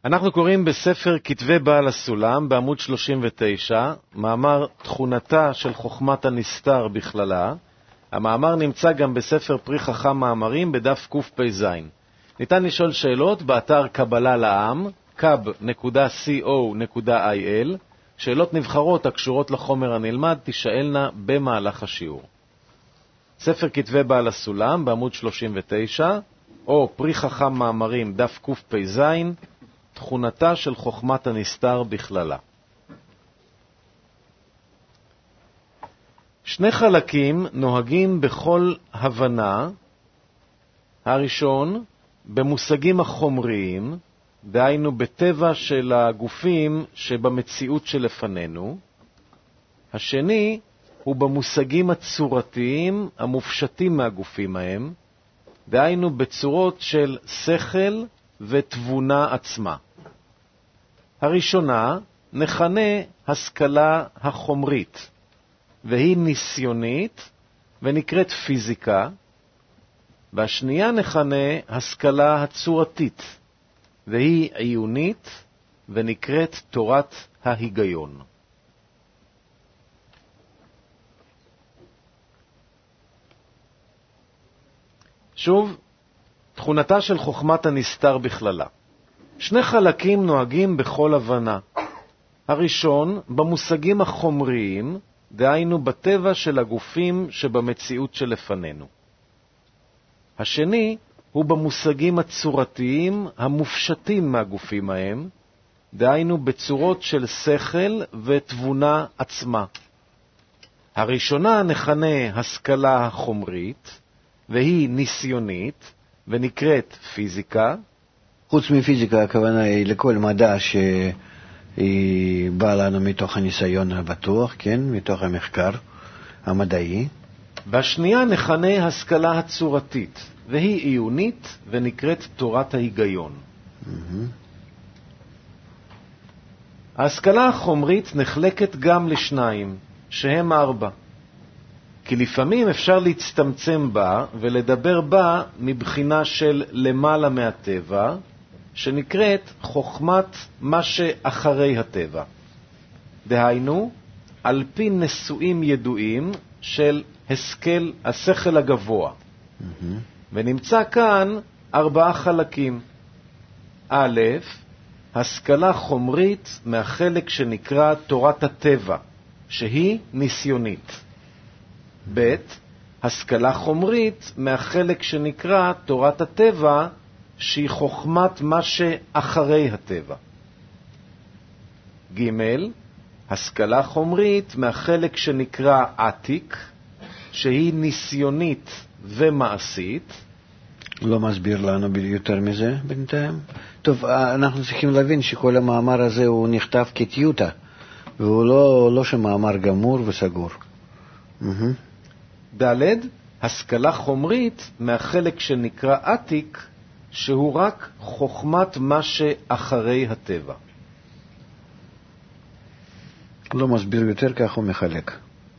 אנחנו קוראים בספר כתבי בעל הסולם בעמוד 39, מאמר תכונתה של חוכמת הנסתר בכללה. המאמר נמצא גם בספר פרי חכם מאמרים בדף קפ"ז. ניתן לשאול שאלות באתר קבלה לעם, kab.co.il. שאלות נבחרות הקשורות לחומר הנלמד תשאלנה במהלך השיעור. ספר כתבי בעל הסולם בעמוד 39, או פרי חכם מאמרים דף קפ"ז, תכונתה של חוכמת הנסתר בכללה. שני חלקים נוהגים בכל הבנה. הראשון, במושגים החומריים, דהיינו בטבע של הגופים שבמציאות שלפנינו. השני הוא במושגים הצורתיים המופשטים מהגופים ההם, דהיינו בצורות של שכל ותבונה עצמה. הראשונה נכנה השכלה החומרית, והיא ניסיונית ונקראת פיזיקה, והשנייה נכנה השכלה הצורתית, והיא עיונית ונקראת תורת ההיגיון. שוב, תכונתה של חוכמת הנסתר בכללה. שני חלקים נוהגים בכל הבנה. הראשון, במושגים החומריים, דהיינו בטבע של הגופים שבמציאות שלפנינו. השני הוא במושגים הצורתיים המופשטים מהגופים ההם, דהיינו בצורות של שכל ותבונה עצמה. הראשונה נכנה השכלה החומרית, והיא ניסיונית ונקראת פיזיקה. חוץ מפיזיקה, הכוונה היא לכל מדע שהיא באה לנו מתוך הניסיון הבטוח, כן? מתוך המחקר המדעי. והשנייה נכנה השכלה הצורתית, והיא עיונית ונקראת תורת ההיגיון. ההשכלה החומרית נחלקת גם לשניים, שהם 4. כי לפעמים אפשר להצטמצם בה ולדבר בה מבחינה של למעלה מהטבע, שנקראת חוכמת מה שאחרי הטבע. דהיינו, על פי נשואים ידועים של השכל הגבוה. ונמצא כאן 4 חלקים. א', השכלה חומרית מהחלק שנקרא תורת הטבע, שהיא ניסיונית. ב', השכלה חומרית מהחלק שנקרא תורת הטבע, שהיא חוכמת מה שאחרי הטבע. ג', השכלה חומרית מהחלק שנקרא עתיק, שהיא ניסיונית ומעשית. לא מסביר לנו יותר מזה בינתיים. טוב, אנחנו צריכים להבין שכל המאמר הזה הוא נכתב כטיוטה, והוא לא שמאמר גמור וסגור. ד', השכלה חומרית מהחלק שנקרא עתיק, שהוא רק חוכמת מה שאחרי הטבע. לא מסביר יותר, כך הוא מחלק.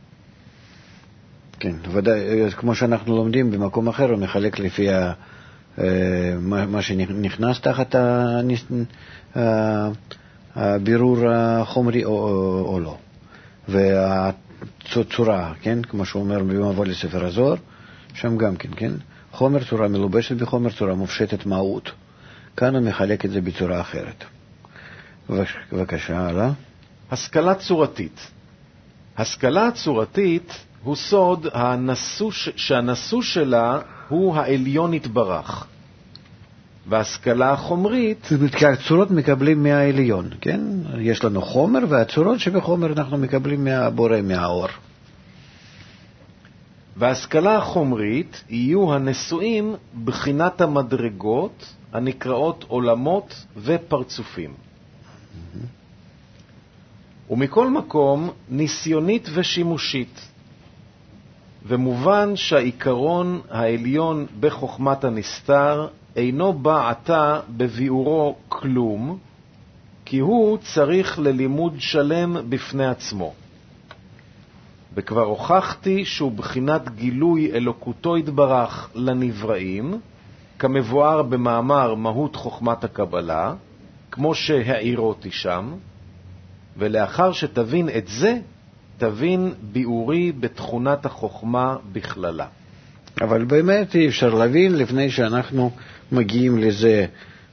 כן, ודאי, כמו שאנחנו לומדים במקום אחר, הוא מחלק לפי מה שנכנס תחת הבירור החומרי או לא. והצורה, כן, כמו שהוא אומר במבוא לספר הזוהר, שם גם כן, כן, חומר צורה מלובשת בחומר צורה מופשטת מהות. כאן הוא מחלק את זה בצורה אחרת. בבקשה, הלאה. השכלה צורתית. השכלה הצורתית הוא סוד שהנשוא שלה הוא העליון יתברך. וההשכלה החומרית... כי הצורות מקבלים מהעליון, כן? יש לנו חומר, והצורות שבחומר אנחנו מקבלים מהבורא, מהאור. וההשכלה החומרית יהיו הנשואים בחינת המדרגות הנקראות עולמות ופרצופים. ומכל מקום ניסיונית ושימושית. ומובן שהעיקרון העליון בחוכמת הנסתר אינו בא עתה בביאורו כלום, כי הוא צריך ללימוד שלם בפני עצמו. וכבר הוכחתי שהוא בחינת גילוי אלוקותו יתברך לנבראים, כמבואר במאמר מהות חוכמת הקבלה, כמו שהעירותי שם, ולאחר שתבין את זה, תבין ביאורי בתכונת החוכמה בכללה. אבל באמת אי אפשר להבין לפני שאנחנו מגיעים לזה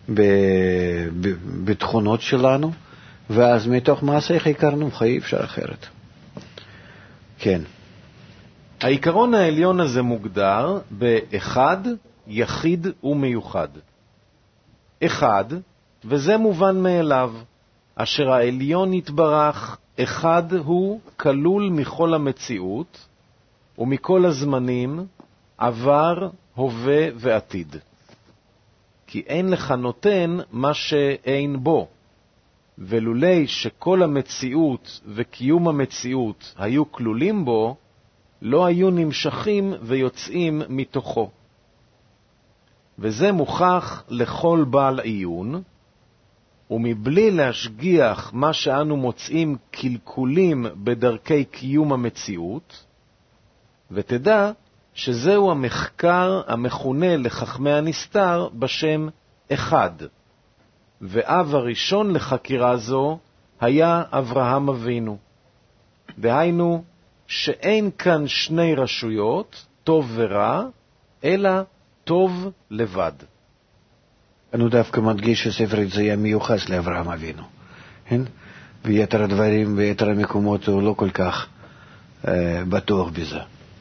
בתכונות שלנו, ואז מתוך מעשיך הכרנוך, אי אפשר אחרת. כן. העיקרון העליון הזה מוגדר באחד, יחיד ומיוחד. אחד, וזה מובן מאליו, אשר העליון יתברך, אחד הוא כלול מכל המציאות ומכל הזמנים, עבר, הווה ועתיד. כי אין לך נותן מה שאין בו, ולולי שכל המציאות וקיום המציאות היו כלולים בו, לא היו נמשכים ויוצאים מתוכו. וזה מוכח לכל בעל עיון, ומבלי להשגיח מה שאנו מוצאים קלקולים בדרכי קיום המציאות, ותדע שזהו המחקר המכונה לחכמי הנסתר בשם אחד, ואב הראשון לחקירה זו היה אברהם אבינו. דהיינו שאין כאן שני רשויות, טוב ורע, אלא טוב לבד. אנו דווקא מדגיש שספר יציאה מיוחס לאברהם אבינו, כן? ויתר הדברים ויתר המקומות הוא לא כל כך בטוח בזה.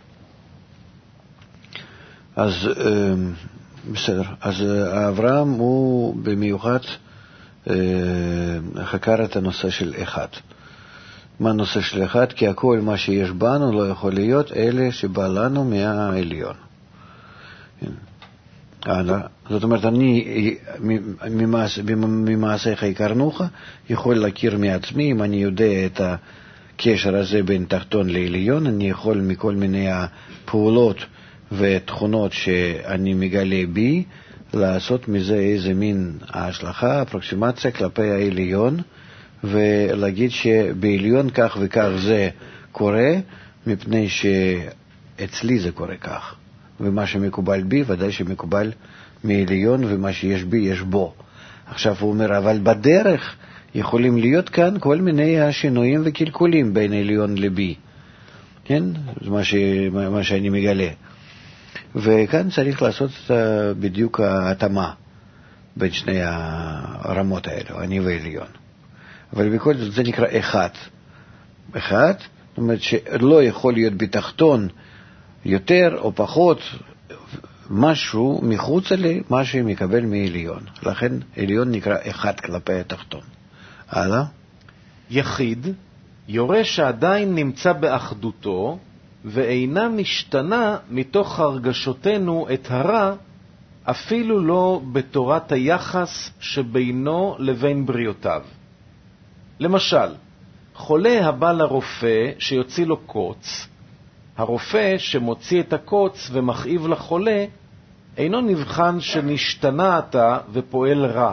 אז בסדר, אז אברהם הוא במיוחד חקר את הנושא של אחד. מה הנושא של אחד? כי הכל מה שיש בנו לא יכול להיות אלה שבא לנו מהעליון. זאת אומרת, אני ממעשיך הכרנוך יכול להכיר מעצמי, אם אני יודע את הקשר הזה בין תחתון לעליון, אני יכול מכל מיני הפעולות ותכונות שאני מגלה בי, לעשות מזה איזה מין ההשלכה, אפרוקסימציה כלפי העליון, ולהגיד שבעליון כך וכך זה קורה, מפני שאצלי זה קורה כך. ומה שמקובל בי ודאי שמקובל מעליון, ומה שיש בי יש בו. עכשיו הוא אומר, אבל בדרך יכולים להיות כאן כל מיני השינויים וקלקולים בין עליון לבי. כן? זה מה שאני מגלה. וכאן צריך לעשות בדיוק ההתאמה בין שני הרמות האלו, אני ועליון. אבל בכל זאת זה נקרא אחד. אחד, זאת אומרת שלא יכול להיות בתחתון יותר או פחות משהו מחוץ למה שמקבל מעליון. לכן עליון נקרא אחד כלפי התחתון. הלאה. יחיד, יורה שעדיין נמצא באחדותו, ואינה משתנה מתוך הרגשותינו את הרע, אפילו לא בתורת היחס שבינו לבין בריאותיו. למשל, חולה הבא לרופא שיוציא לו קוץ, הרופא שמוציא את הקוץ ומכאיב לחולה, אינו נבחן שנשתנה אתה ופועל רע,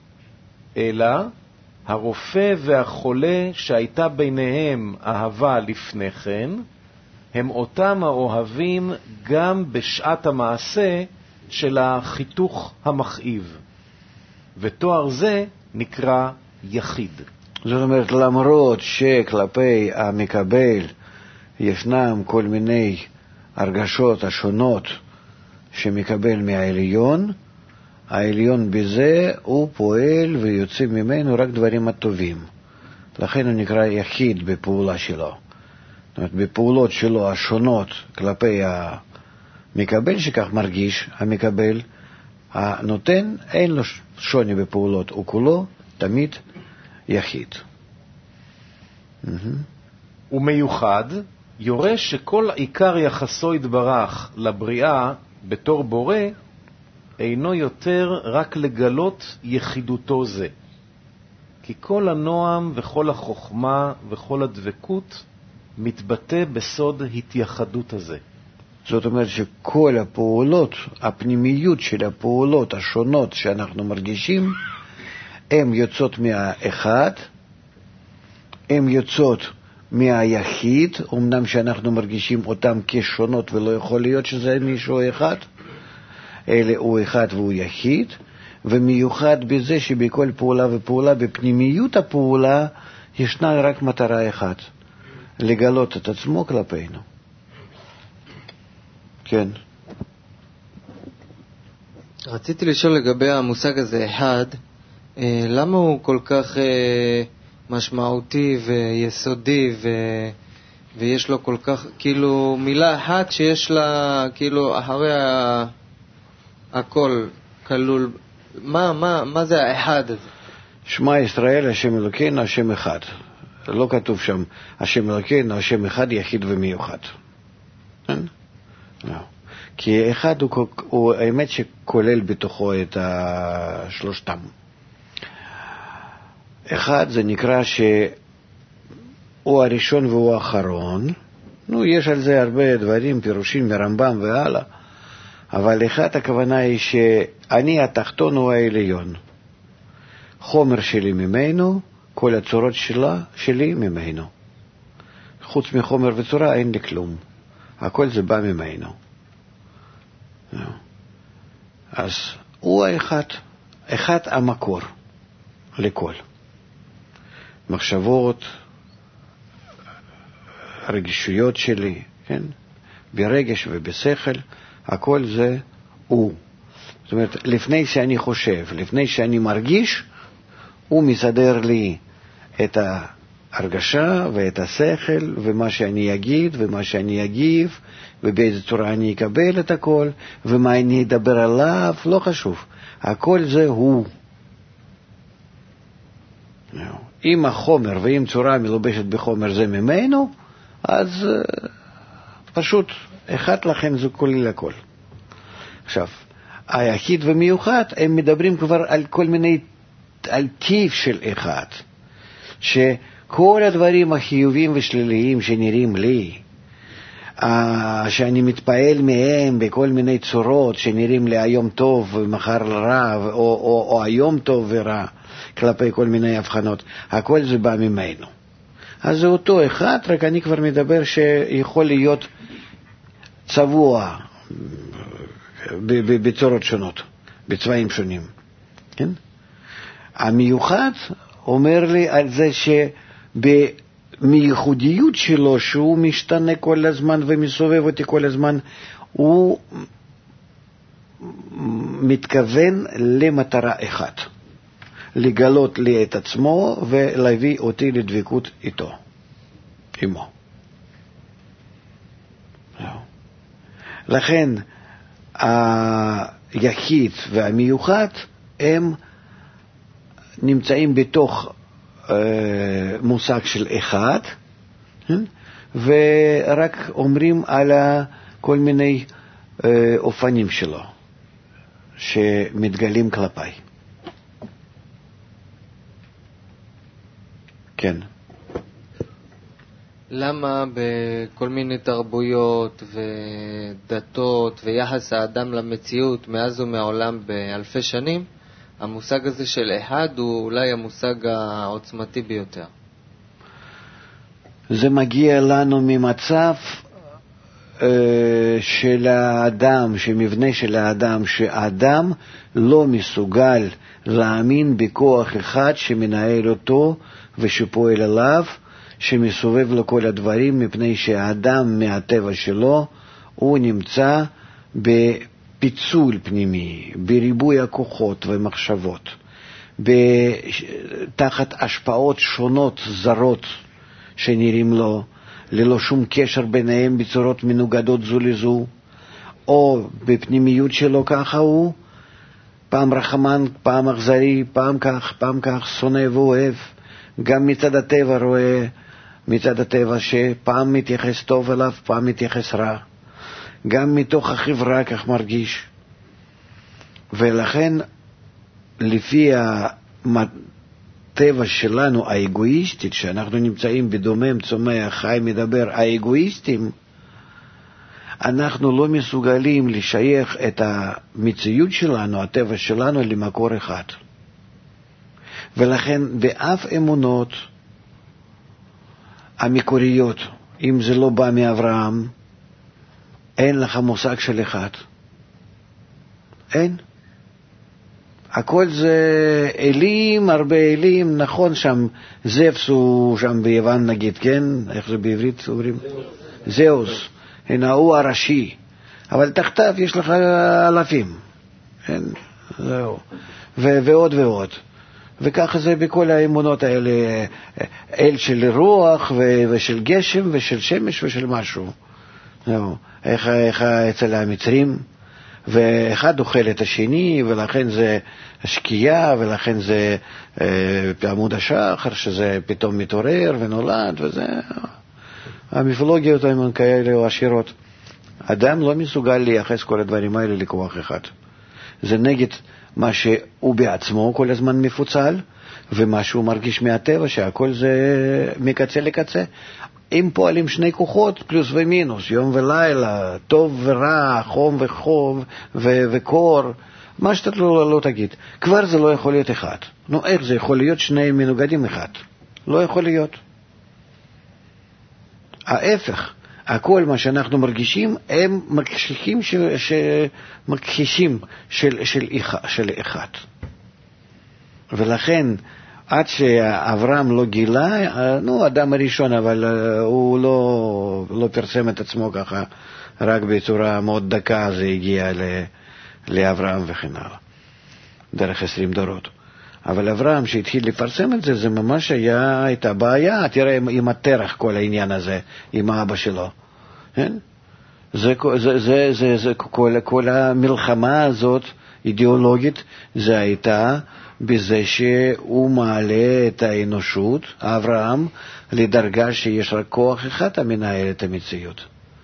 אלא הרופא והחולה שהייתה ביניהם אהבה לפני כן, הם אותם האוהבים גם בשעת המעשה של החיתוך המכאיב. ותואר זה נקרא יחיד. זאת אומרת, למרות שכלפי המקבל ישנם כל מיני הרגשות השונות שמקבל מהעליון, העליון בזה הוא פועל ויוצא ממנו רק דברים הטובים. לכן הוא נקרא יחיד בפעולה שלו. זאת אומרת, בפעולות שלו השונות כלפי המקבל, שכך מרגיש המקבל, הנותן אין לו שוני בפעולות, הוא כולו תמיד יחיד. ומיוחד, יורה שכל עיקר יחסו יתברך לבריאה בתור בורא, אינו יותר רק לגלות יחידותו זה. כי כל הנועם וכל החוכמה וכל הדבקות מתבטא בסוד התייחדות הזה. זאת אומרת שכל הפעולות, הפנימיות של הפעולות השונות שאנחנו מרגישים, הן יוצאות מהאחד, הן יוצאות מהיחיד, אמנם שאנחנו מרגישים אותם כשונות ולא יכול להיות שזה מישהו אחד, אלא הוא אחד והוא יחיד, ומיוחד בזה שבכל פעולה ופעולה, בפנימיות הפעולה, ישנה רק מטרה אחת, לגלות את עצמו כלפינו. כן. רציתי לשאול לגבי המושג הזה, אחד, למה הוא כל כך משמעותי ויסודי ויש לו כל כך, כאילו מילה אחת שיש לה, כאילו אחרי הכל כלול, מה זה האחד הזה? שמע ישראל, השם אלוקינו, השם אחד. לא כתוב שם, השם אלוקינו, השם אחד, יחיד ומיוחד. כן? לא. כי אחד הוא האמת שכולל בתוכו את שלושתם. אחד זה נקרא שהוא הראשון והוא האחרון. יש על זה הרבה דברים, פירושים מרמב"ם והלאה. אבל אחד הכוונה היא שאני התחתון הוא העליון. חומר שלי ממנו, כל הצורות שלי ממנו. חוץ מחומר וצורה אין לי כלום. הכל זה בא ממנו. אז הוא האחד, אחד המקור לכל. מחשבות, רגישויות שלי, כן? ברגש ובשכל, הכל זה הוא. זאת אומרת, לפני שאני חושב, לפני שאני מרגיש, הוא מסדר לי את ההרגשה ואת השכל ומה שאני אגיד ומה שאני אגיב ובאיזה צורה אני אקבל את הכל ומה אני אדבר עליו, לא חשוב. הכל זה הוא. אם החומר ואם צורה מלובשת בחומר זה ממנו, אז פשוט אחד לכן זה כולל הכל. עכשיו, היחיד ומיוחד, הם מדברים כבר על כל מיני, על טיב של אחד, שכל הדברים החיוביים ושליליים שנראים לי, שאני מתפעל מהם בכל מיני צורות שנראים לי היום טוב ומחר רע, או היום טוב ורע, כלפי כל מיני הבחנות, הכל זה בא ממנו. אז זה אותו אחד, רק אני כבר מדבר שיכול להיות צבוע בצורות שונות, בצבעים שונים. כן? המיוחד אומר לי על זה שבמייחודיות שלו, שהוא משתנה כל הזמן ומסובב אותי כל הזמן, הוא מתכוון למטרה אחת, לגלות לי את עצמו ולהביא אותי לדבקות איתו, עמו. לכן היחיד והמיוחד הם נמצאים בתוך מושג של אחד, ורק אומרים על כל מיני אופנים שלו שמתגלים כלפיי. כן. למה בכל מיני תרבויות ודתות ויחס האדם למציאות מאז ומעולם באלפי שנים, המושג הזה של אחד הוא אולי המושג העוצמתי ביותר? זה מגיע לנו ממצב של האדם, שמבנה של האדם, שהאדם לא מסוגל להאמין בכוח אחד שמנהל אותו ושפועל עליו, שמסובב לו כל הדברים, מפני שהאדם מהטבע שלו הוא נמצא בפיצול פנימי, בריבוי הכוחות ומחשבות, תחת השפעות שונות זרות שנראים לו, ללא שום קשר ביניהם, בצורות מנוגדות זו לזו, או בפנימיות שלו ככה הוא, פעם רחמן, פעם אכזרי, פעם כך, שונא ואוהב. גם מצד הטבע רואה, מצד הטבע שפעם מתייחס טוב אליו, פעם מתייחס רע. גם מתוך החברה כך מרגיש. ולכן, לפי הטבע שלנו האגואיסטית, שאנחנו נמצאים בדומם, צומח, חי, מדבר, האגואיסטים, אנחנו לא מסוגלים לשייך את המציאות שלנו, הטבע שלנו, למקור אחד. ולכן באף אמונות המקוריות, אם זה לא בא מאברהם, אין לך מושג של אחד. אין. הכל זה אלים, הרבה אלים, נכון שם, זפס הוא שם ביוון נגיד, כן? איך זה בעברית אומרים? זאוס, הנה הוא הראשי, אבל תחתיו יש לך אלפים, כן? זהו. ועוד ועוד. וככה זה בכל האמונות האלה, אל של רוח ושל גשם ושל שמש ושל משהו. זהו. איך אצל המצרים, ואחד אוכל את השני, ולכן זה שקיעה, ולכן זה עמוד השחר, שזה פתאום מתעורר ונולד, וזה... המיתולוגיות הן כאלה או עשירות. אדם לא מסוגל לייחס כל הדברים האלה לכוח אחד. זה נגד מה שהוא בעצמו כל הזמן מפוצל, ומה שהוא מרגיש מהטבע, שהכל זה מקצה לקצה. אם פועלים שני כוחות, פלוס ומינוס, יום ולילה, טוב ורע, חום וחוב וקור, מה שאתה לא תגיד. כבר זה לא יכול להיות אחד. נו, איך זה יכול להיות שני מנוגדים אחד? לא יכול להיות. ההפך, הכל מה שאנחנו מרגישים, הם מכחישים של אחד. ולכן, עד שאברהם לא גילה, אדם הראשון, אבל הוא לא פרסם את עצמו ככה, רק בצורה מאוד דקה זה הגיע לאברהם וכן הלאה, דרך 20 דורות. אבל אברהם שהתחיל לפרסם את זה, זה ממש הייתה בעיה, תראה עם התרח כל העניין הזה, עם האבא שלו. כן? כל המלחמה הזאת, אידיאולוגית, זה הייתה בזה שהוא מעלה את האנושות, אברהם, לדרגה שיש רק כוח אחד המנהל את המציאות.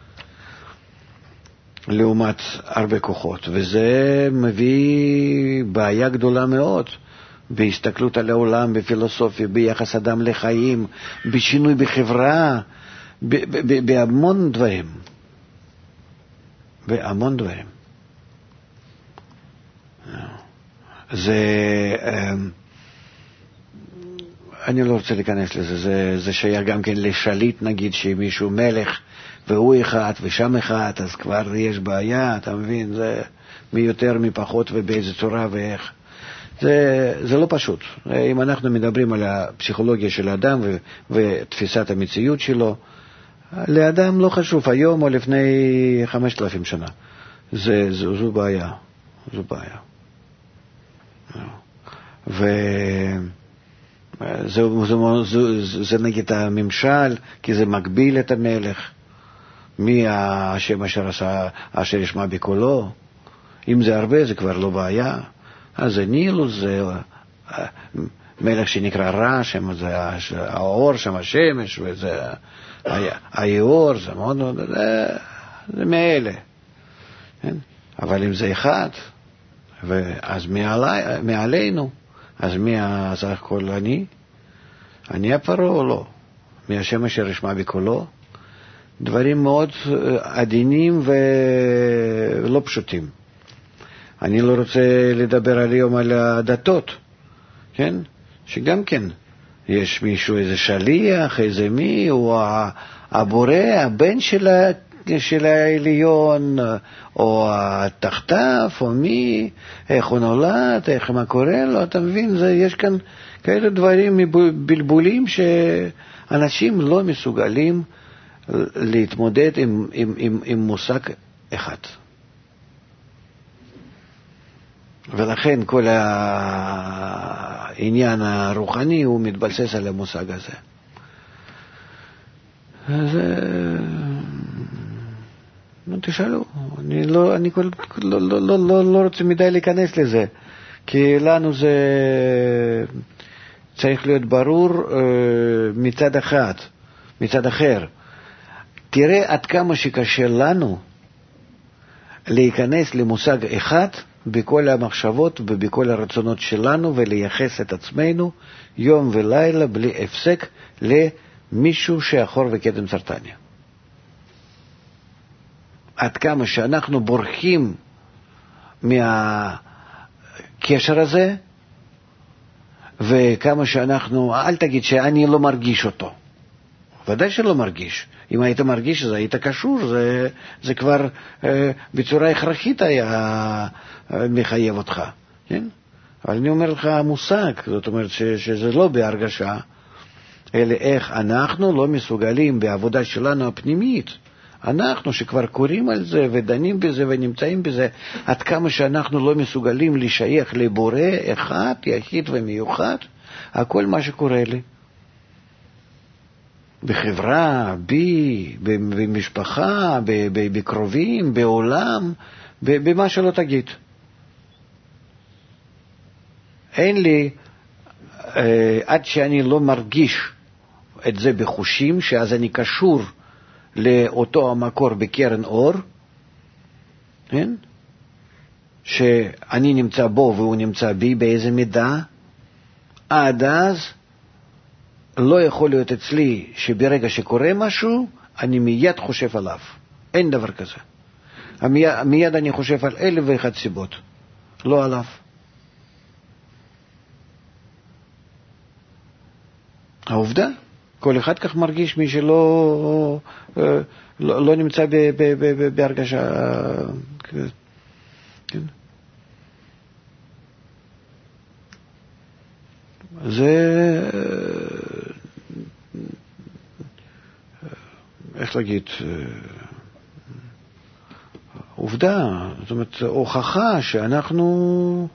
לעומת הרבה כוחות, וזה מביא בעיה גדולה מאוד. בהסתכלות על העולם, בפילוסופיה, ביחס אדם לחיים, בשינוי בחברה, בהמון דברים. בהמון דברים. זה, אני לא רוצה להיכנס לזה, זה שייך גם כן לשליט, נגיד שמישהו מלך, והוא אחד ושם אחד, אז כבר יש בעיה, אתה מבין? זה מי יותר מי פחות ובאיזה צורה ואיך. זה לא פשוט. אם אנחנו מדברים על הפסיכולוגיה של האדם ותפיסת המציאות שלו, לאדם לא חשוב היום או לפני 5,000 שנה. זו בעיה. זו בעיה. זה נגד הממשל, כי זה מגביל את המלך. מי השם אשר ישמע בקולו? אם זה הרבה זה כבר לא בעיה. אז זה נילוס, זה מלך שנקרא רע, שם זה האור, שם השמש, וזה היאור, זה מאוד מאוד, זה מאלה. כן? אבל אם זה אחד, אז מעלינו, אז מי סך הכל אני הפרעה או לא? מי השם אשר ישמע בקולו? דברים מאוד עדינים ולא פשוטים. אני לא רוצה לדבר היום על הדתות, כן? שגם כן, יש מישהו, איזה שליח, איזה מי, הוא הבורא, הבן של העליון, או התחתף, או מי, איך הוא נולד, איך מה קורה לו, אתה מבין? יש כאן כאלה דברים בלבולים שאנשים לא מסוגלים להתמודד עם מושג אחד. ולכן כל העניין הרוחני הוא מתבסס על המושג הזה. אז תשאלו, אני לא רוצה מדי להיכנס לזה, כי לנו זה צריך להיות ברור מצד אחד, מצד אחר. תראה עד כמה שקשה לנו להיכנס למושג אחד בכל המחשבות ובכל הרצונות שלנו, ולייחס את עצמנו יום ולילה בלי הפסק למישהו שאחור וקדם סרטניה. עד כמה שאנחנו בורחים מהקשר הזה, וכמה שאנחנו, אל תגיד שאני לא מרגיש אותו. ודאי שלא מרגיש. אם היית מרגיש שזה היית קשור, זה כבר בצורה הכרחית היה מחייב אותך. כן? אבל אני אומר לך המושג, זאת אומרת שזה לא בהרגשה, אלא איך אנחנו לא מסוגלים בעבודה שלנו הפנימית, אנחנו שכבר קוראים על זה ודנים בזה ונמצאים בזה, עד כמה שאנחנו לא מסוגלים לשייך לבורא אחד, יחיד ומיוחד, הכל מה שקורה לי. בחברה, במשפחה, בקרובים, בעולם, במה שלא תגיד. אין לי, עד שאני לא מרגיש את זה בחושים, שאז אני קשור לאותו המקור בקרן אור, כן? שאני נמצא בו והוא נמצא בי באיזה מידה, עד אז לא יכול להיות אצלי שברגע שקורה משהו, אני מיד חושב עליו. אין דבר כזה. מיד אני חושב על 1,001 סיבות, לא עליו. העובדה, כל אחד כך מרגיש מי שלא לא נמצא בהרגשה. כן. זה, איך להגיד, עובדה, זאת אומרת, הוכחה שאנחנו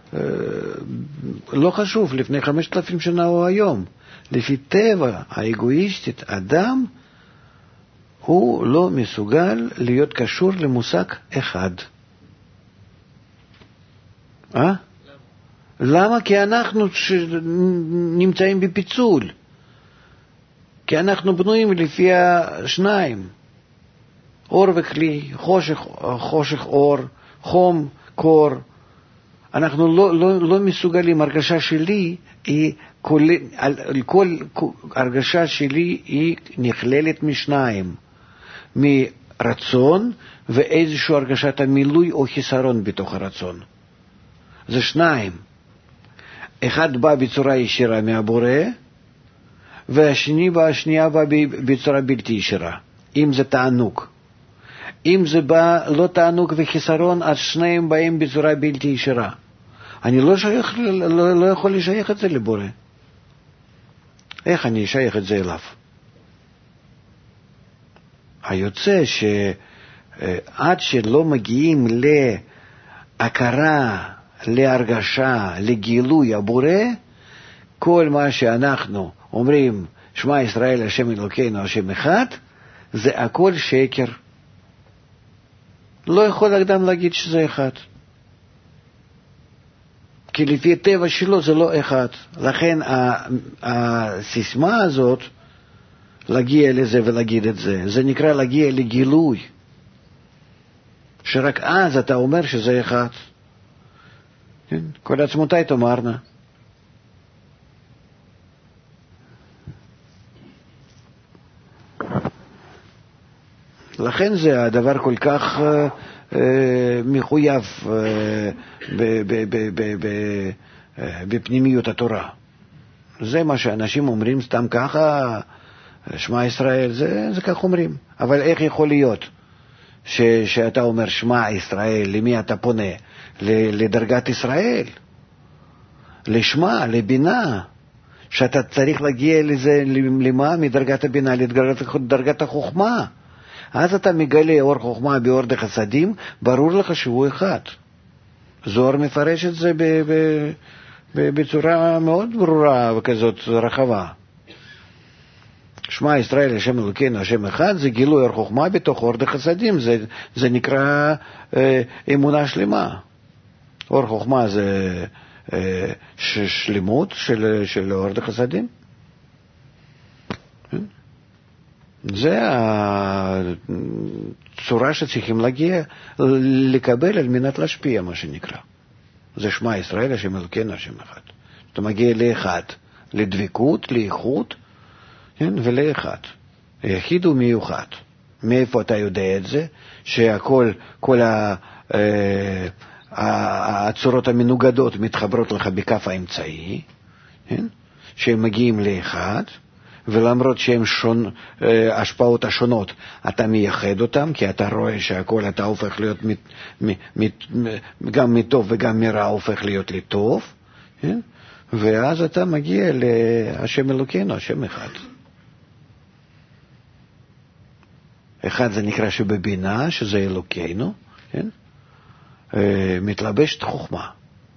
לא חשוב לפני 5,000 שנה או היום. לפי טבע האגואיסטית, אדם הוא לא מסוגל להיות קשור למושג אחד. למה? כי אנחנו נמצאים בפיצול. כי אנחנו בנויים לפי השניים. אור וכלי, חושך אור, חום קור. אנחנו לא מסוגלים, הרגשה שלי היא, כל הרגשה שלי היא נכללת משניים. מרצון ואיזושהי הרגשת המילוי או חיסרון בתוך הרצון. זה שניים. אחד בא בצורה ישירה מהבורא, והשנייה בא בצורה בלתי ישירה. אם זה תענוג. אם זה בא לא תענוג וחיסרון, אז שניהם באים בצורה בלתי ישירה. אני לא יכול לשייך את זה לבורא. איך אני אשייך את זה אליו? היוצא שעד שלא מגיעים להכרה, להרגשה, לגילוי הבורא, כל מה שאנחנו אומרים, שמע ישראל השם אלוקינו השם אחד, זה הכל שקר. לא יכול אדם להגיד שזה אחד. כי לפי הטבע שלו זה לא אחד. לכן הסיסמה הזאת, להגיע לזה ולהגיד את זה, זה נקרא להגיע לגילוי. שרק אז אתה אומר שזה אחד. כן? כל עצמותיי תאמרנה. לכן זה הדבר כל כך מחויב בפנימיות התורה. זה מה שאנשים אומרים סתם ככה, שמע ישראל, זה כך אומרים. אבל איך יכול להיות שאתה אומר שמע ישראל, למי אתה פונה? לדרגת ישראל, לשמה, לבינה, שאתה צריך להגיע לזה, למה? מדרגת הבינה, לדרגת החוכמה. אז אתה מגלה אור חוכמה באור דחסדים, ברור לך שהוא אחד. זוהר מפרש את זה בצורה מאוד ברורה וכזאת רחבה. שמע ישראל השם אלוקינו השם אחד, זה גילוי אור חוכמה בתוך אור דחסדים, זה נקרא אמונה שלמה. אור חוכמה זה שלמות של אור דחסדים. זה הצורה שצריכים להגיע, לקבל על מנת להשפיע, מה שנקרא. זה שמע ישראל השם אלוקינו השם אחד. אתה מגיע לאחד, לדבקות, לאיכות, כן? ולאחד. היחיד הוא מיוחד. מאיפה אתה יודע את זה? שהכל, כל הצורות המנוגדות מתחברות לך בכף האמצעי, כן? שהם מגיעים לאחד, ולמרות שהם השפעות השונות, אתה מייחד אותם, כי אתה רואה שהכל אתה הופך להיות גם מטוב וגם מרע הופך להיות לטוב, כן? ואז אתה מגיע להשם אלוקינו, השם אחד. אחד זה נקרא שבבינה, שזה אלוקינו, כן? מתלבשת חוכמה.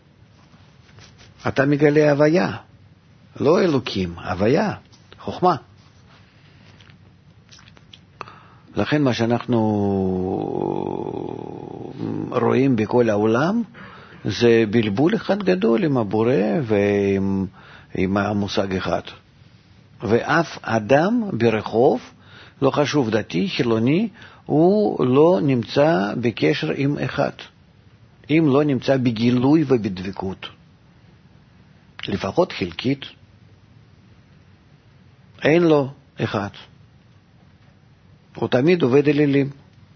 אתה מגלה הוויה, לא אלוקים, הוויה, חוכמה. לכן מה שאנחנו רואים בכל העולם זה בלבול אחד גדול עם הבורא ועם המושג אחד. ואף אדם ברחוב, לא חשוב דתי, חילוני, הוא לא נמצא בקשר עם אחד. אם לא נמצא בגילוי ובדבקות. לפחות חלקית. אין לו אחד. הוא תמיד עובד אלילים.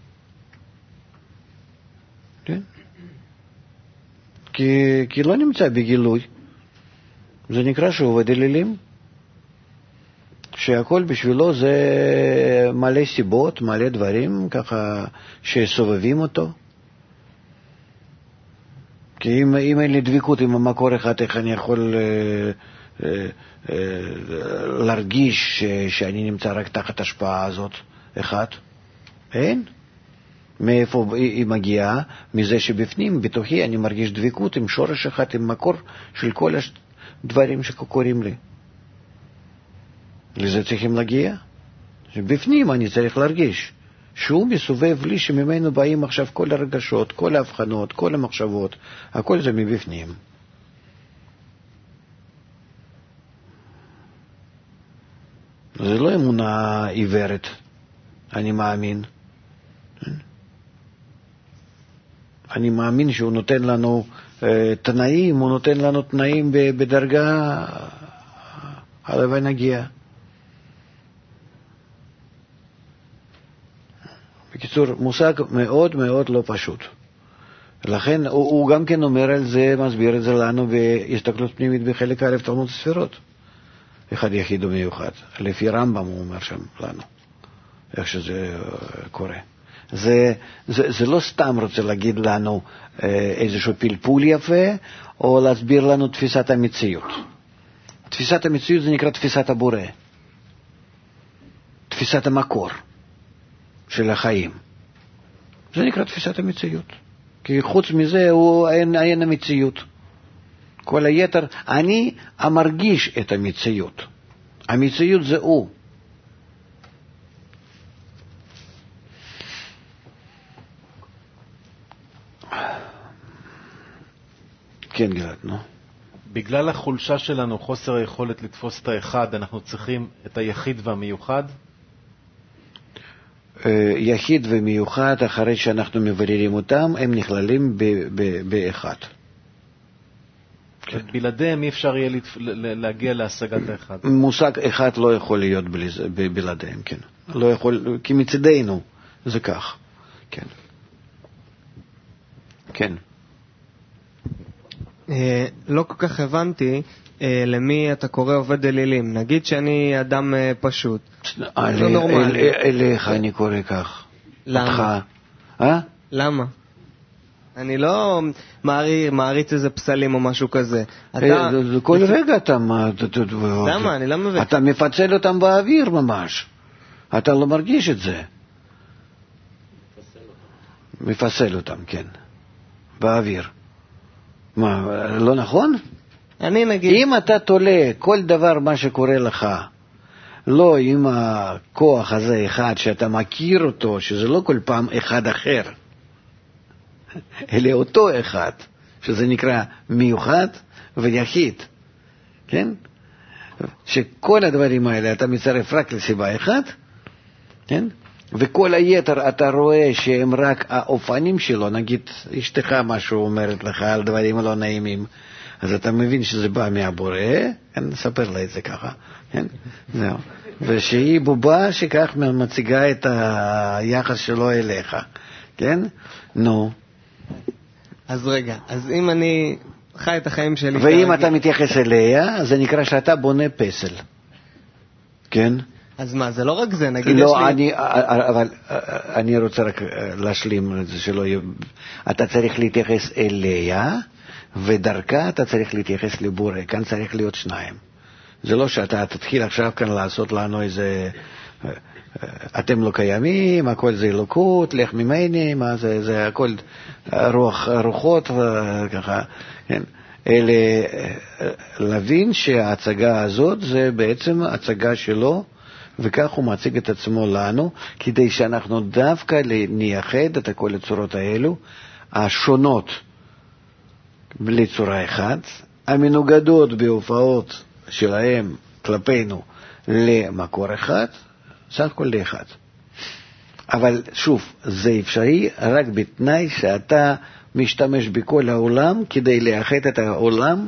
כן? כי לא נמצא בגילוי. זה נקרא שהוא עובד אלילים. שהכל בשבילו זה מלא סיבות, מלא דברים, ככה שסובבים אותו. כי אם אין לי דבקות עם המקור אחד, איך אני יכול להרגיש שאני נמצא רק תחת השפעה הזאת אחד? אין. מאיפה היא מגיעה? מזה שבפנים, בתוכי, אני מרגיש דבקות עם שורש אחד, עם מקור של כל הדברים שקורים לי. לזה צריכים להגיע. בפנים אני צריך להרגיש שהוא מסובב לי, שממנו באים עכשיו כל הרגשות, כל ההבחנות, כל המחשבות, הכל זה מבפנים. זה לא אמונה עיוורת, אני מאמין. אני מאמין שהוא נותן לנו תנאים, הוא נותן לנו תנאים בדרגה, הלוואי נגיע. בקיצור, מושג מאוד מאוד לא פשוט. לכן הוא גם כן אומר על זה, מסביר את זה לנו בהסתכלות פנימית בחלק א' תלמוד הספירות. אחד יחיד ומיוחד. לפי רמב"ם הוא אומר שם לנו, איך שזה קורה. זה לא סתם רוצה להגיד לנו איזשהו פלפול יפה, או להסביר לנו תפיסת המציאות. תפיסת המציאות זה נקרא תפיסת הבורא. תפיסת המקור של החיים. זה נקרא תפיסת המציאות. כי חוץ מזה אין המציאות. כל היתר, אני המרגיש את המציאות. המציאות זה הוא. כן, גלעד, נו. בגלל החולשה שלנו, חוסר היכולת לתפוס את האחד, אנחנו צריכים את היחיד והמיוחד? יחיד ומיוחד, אחרי שאנחנו מבררים אותם, הם נכללים באחד. בלעדיהם אי אפשר יהיה להגיע להשגת האחד. מושג אחד לא יכול להיות בלעדיהם, כן. לא יכול, כי מצדנו זה כך. כן. כן. לא כל כך הבנתי למי אתה קורא עובד אלילים. נגיד שאני אדם פשוט. לא נורמלי. אליך אני קורא כך. למה? למה? אני לא מעריץ איזה פסלים או משהו כזה. כל רגע אתה... למה? אני לא מבין. אתה מפצל אותם באוויר ממש. אתה לא מרגיש את זה. מפצל אותם, כן. באוויר. מה, לא נכון? אני נגיד... אם אתה תולה כל דבר מה שקורה לך, לא עם הכוח הזה אחד שאתה מכיר אותו, שזה לא כל פעם אחד אחר, אלא אותו אחד, שזה נקרא מיוחד ויחיד, כן? שכל הדברים האלה אתה מצרף רק לסיבה אחת, כן? וכל היתר אתה רואה שהם רק האופנים שלו, נגיד אשתך משהו אומרת לך על דברים לא נעימים, אז אתה מבין שזה בא מהבורא, כן? נספר לה את זה ככה, כן? זהו. ושהיא בובה שכך מציגה את היחס שלו אליך, כן? נו. אז רגע, אז אם אני חי את החיים שלי... ואם אתה מתייחס אליה, זה נקרא שאתה בונה פסל, כן? אז מה, זה לא רק זה, נגיד לא, יש לי... אבל אני רוצה רק להשלים את זה שלא יהיה... אתה צריך להתייחס אליה, ודרכה אתה צריך להתייחס לבורא, כאן צריך להיות שניים. זה לא שאתה תתחיל עכשיו כאן לעשות לנו איזה, אתם לא קיימים, הכל זה אלוקות, לך ממני, מה זה הכל רוחות ככה, כן? אלא להבין שההצגה הזאת זה בעצם הצגה שלו, וכך הוא מציג את עצמו לנו, כדי שאנחנו דווקא נייחד את כל הצורות האלו, השונות לצורה אחת, המנוגדות בהופעות שלהם כלפינו למקור אחד, סך הכל לאחד. אבל שוב, זה אפשרי רק בתנאי שאתה משתמש בכל העולם כדי לאחד את העולם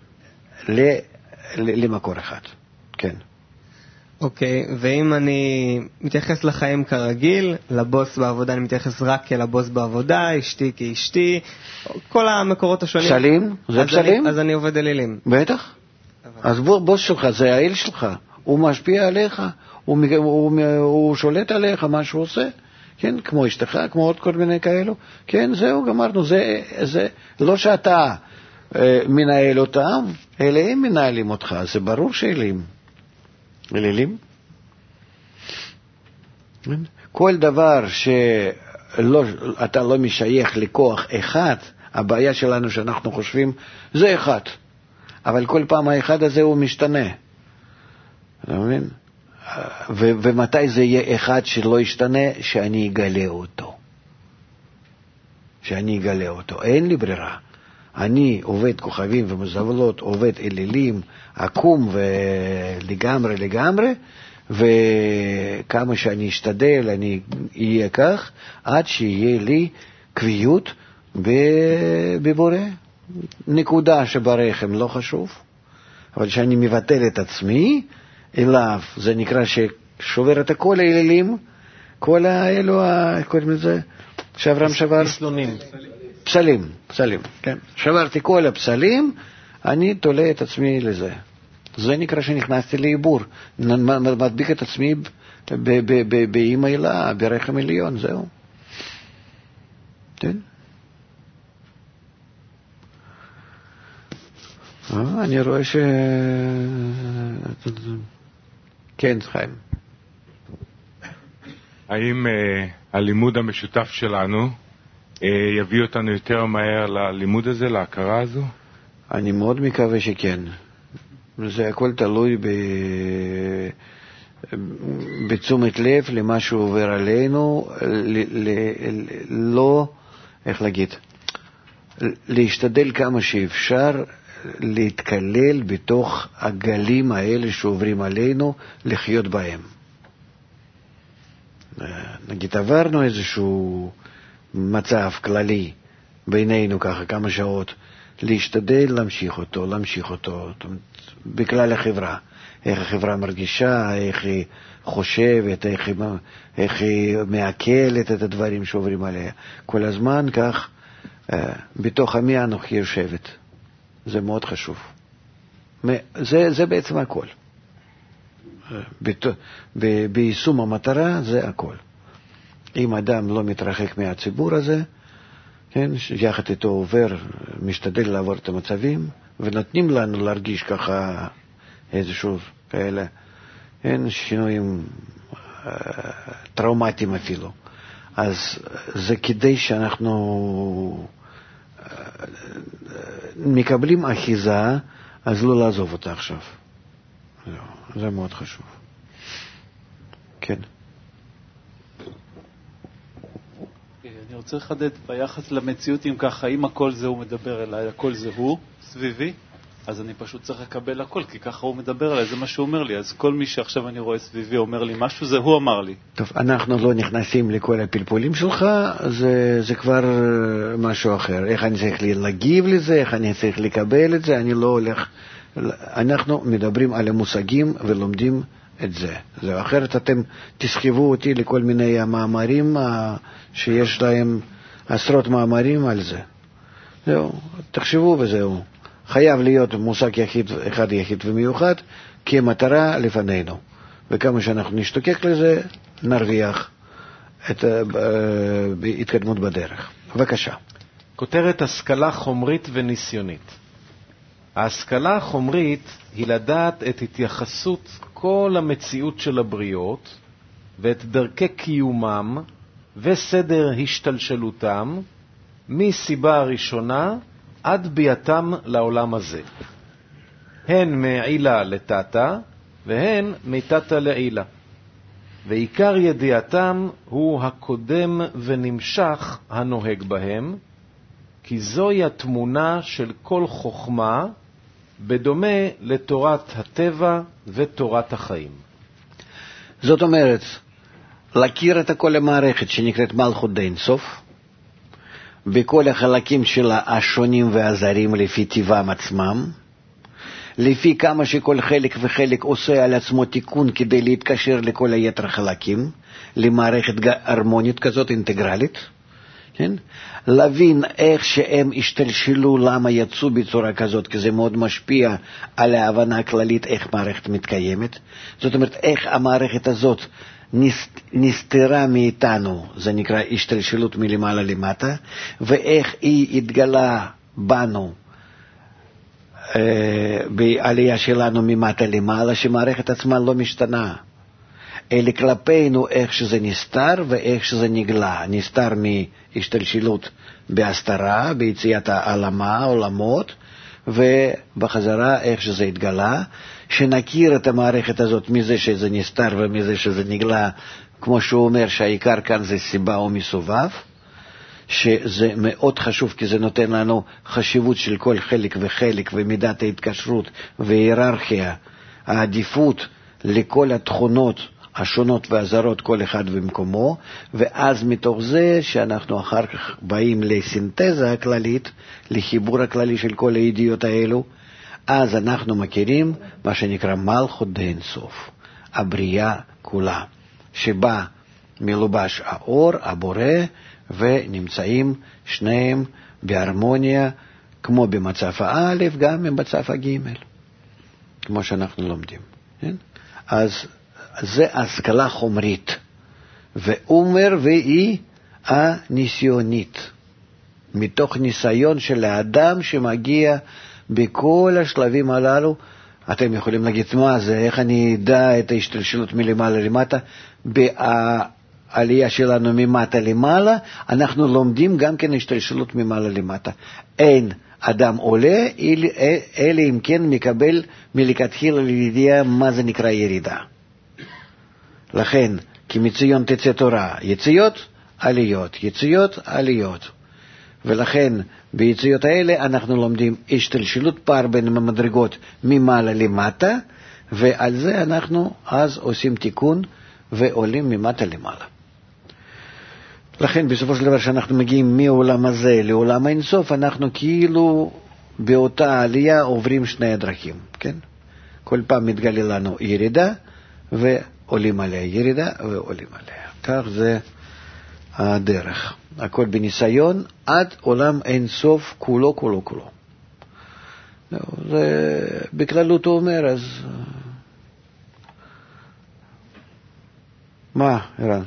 למקור אחד. כן. אוקיי, ואם אני מתייחס לחיים כרגיל, לבוס בעבודה אני מתייחס רק אל הבוס בעבודה, אשתי כאשתי, כל המקורות השונים. פסלים? זה פסלים? אז אני עובד אלילים. בטח. אז בוס שלך זה האל שלך, הוא משפיע עליך, הוא שולט עליך מה שהוא עושה, כן, כמו אשתך, כמו עוד כל מיני כאלו, כן, זהו, גמרנו, זה לא שאתה מנהל אותם, אלא הם מנהלים אותך, זה ברור שאלים. אלילים? כל דבר שאתה לא משייך לכוח אחד, הבעיה שלנו שאנחנו חושבים, זה אחד. אבל כל פעם האחד הזה הוא משתנה. אתה מבין? ומתי זה יהיה אחד שלא ישתנה? שאני אגלה אותו. שאני אגלה אותו. אין לי ברירה. אני עובד כוכבים ומזבלות, עובד אלילים, עקום לגמרי, וכמה שאני אשתדל, אני אהיה כך, עד שיהיה לי קביעות בבורא. נקודה שברחם לא חשוב, אבל שאני מבטל את עצמי אליו, זה נקרא ששובר את כל האלילים, כל האלו, כל מזה, שאברהם שבר. פסלים, כן. שברתי כל הפסלים, אני תולה את עצמי לזה. זה נקרא שנכנסתי לעיבור, מדביק את עצמי באמא אלה, ברחם עליון, זהו. כן? אני רואה כן, חיים. האם הלימוד המשותף שלנו יביא אותנו יותר מהר ללימוד הזה, להכרה הזו? אני מאוד מקווה שכן. זה הכל תלוי בתשומת לב למה שעובר עלינו, לא, איך להגיד, להשתדל כמה שאפשר להתקלל בתוך הגלים האלה שעוברים עלינו, לחיות בהם. נגיד עברנו איזשהו מצב כללי בינינו ככה כמה שעות, להשתדל להמשיך אותו בכלל החברה, איך החברה מרגישה, איך היא חושבת, איך היא מעכלת את הדברים שעוברים עליה, כל הזמן כך בתוך עמי אנוכי יושבת. זה מאוד חשוב. זה בעצם הכל. ביישום המטרה זה הכל. אם אדם לא מתרחק מהציבור הזה, כן, יחד איתו עובר, משתדל לעבור את המצבים, ונותנים לנו להרגיש ככה איזשהו כאלה, כן, שינויים טראומטיים אפילו. אז זה כדי שאנחנו מקבלים אחיזה, אז לא לעזוב אותה עכשיו. זה מאוד חשוב. כן. אני רוצה לחדד ביחס למציאות, אם ככה, אם הכל זה הוא מדבר אליי, הכל זה הוא סביבי, אז אני פשוט צריך לקבל הכל, כי ככה הוא מדבר אליי, זה מה שהוא אומר לי. אז כל מי שעכשיו אני רואה סביבי אומר לי משהו, זה הוא אמר לי. טוב, אנחנו לא נכנסים לכל הפלפולים שלך, זה כבר משהו אחר. איך אני צריך להגיב לזה, איך אני צריך לקבל את זה, אני לא הולך. אנחנו מדברים על המושגים ולומדים את זה. זה אחרת אתם תסחבו אותי לכל מיני המאמרים שיש להם עשרות מאמרים על זה. זהו, תחשבו וזהו. חייב להיות מושג יחיד, אחד יחיד ומיוחד, כמטרה לפנינו. וכמה שאנחנו נשתוקק לזה, נרוויח את התקדמות בדרך. בבקשה. כותרת השכלה חומרית וניסיונית. ההשכלה החומרית היא לדעת את התייחסות כל המציאות של הבריות ואת דרכי קיומם וסדר השתלשלותם מסיבה הראשונה עד ביאתם לעולם הזה. הן מעילה לתתה והן מתתה לעילה. ועיקר ידיעתם הוא הקודם ונמשך הנוהג בהם, כי זוהי התמונה של כל חוכמה, בדומה לתורת הטבע ותורת החיים. זאת אומרת, להכיר את כל המערכת שנקראת מלכות דאין סוף, בכל החלקים שלה השונים והזרים לפי טבעם עצמם, לפי כמה שכל חלק וחלק עושה על עצמו תיקון כדי להתקשר לכל היתר חלקים, למערכת הרמונית כזאת אינטגרלית, כן? להבין איך שהם השתלשלו, למה יצאו בצורה כזאת, כי זה מאוד משפיע על ההבנה הכללית איך מערכת מתקיימת. זאת אומרת, איך המערכת הזאת נסתרה מאיתנו, זה נקרא השתלשלות מלמעלה למטה, ואיך היא התגלה בנו, בעלייה שלנו ממטה למעלה, שמערכת עצמה לא משתנה. אלה כלפינו איך שזה נסתר ואיך שזה נגלה. נסתר מהשתלשלות בהסתרה, ביציאת העולמות, ובחזרה איך שזה התגלה. שנכיר את המערכת הזאת מזה שזה נסתר ומזה שזה נגלה, כמו שהוא אומר שהעיקר כאן זה סיבה או מסובב, שזה מאוד חשוב כי זה נותן לנו חשיבות של כל חלק וחלק ומידת ההתקשרות והיררכיה, העדיפות לכל התכונות השונות והזרות כל אחד במקומו, ואז מתוך זה שאנחנו אחר כך באים לסינתזה הכללית, לחיבור הכללי של כל הידיעות האלו, אז אנחנו מכירים מה שנקרא מלכות דאין סוף, הבריאה כולה, שבה מלובש האור, הבורא, ונמצאים שניהם בהרמוניה, כמו במצב האלף, גם במצב הג', כמו שאנחנו לומדים. כן? אז זה השכלה חומרית, ואומר והיא הניסיונית, מתוך ניסיון של האדם שמגיע בכל השלבים הללו. אתם יכולים להגיד, מה זה, איך אני אדע את ההשתלשלות מלמעלה למטה? בעלייה שלנו ממטה למעלה, אנחנו לומדים גם כן השתלשלות ממעלה למטה. אין אדם עולה, אלא אם כן מקבל מלכתחילה לידיעה מה זה נקרא ירידה. לכן, כי מציון תצא תורה, יציאות, עליות, יציאות, עליות. ולכן, ביציאות האלה אנחנו לומדים השתלשלות פער בין המדרגות ממעלה למטה, ועל זה אנחנו אז עושים תיקון ועולים ממטה למעלה. לכן, בסופו של דבר שאנחנו מגיעים מעולם הזה לעולם האינסוף, אנחנו כאילו באותה עלייה עוברים שני הדרכים, כן? כל פעם מתגלה לנו ירידה ועולים עליה, ירידה ועולים עליה. כך זה הדרך. הכל בניסיון עד עולם אינסוף כולו, כולו, כולו. זה בכללות הוא אומר, אז מה, ערן?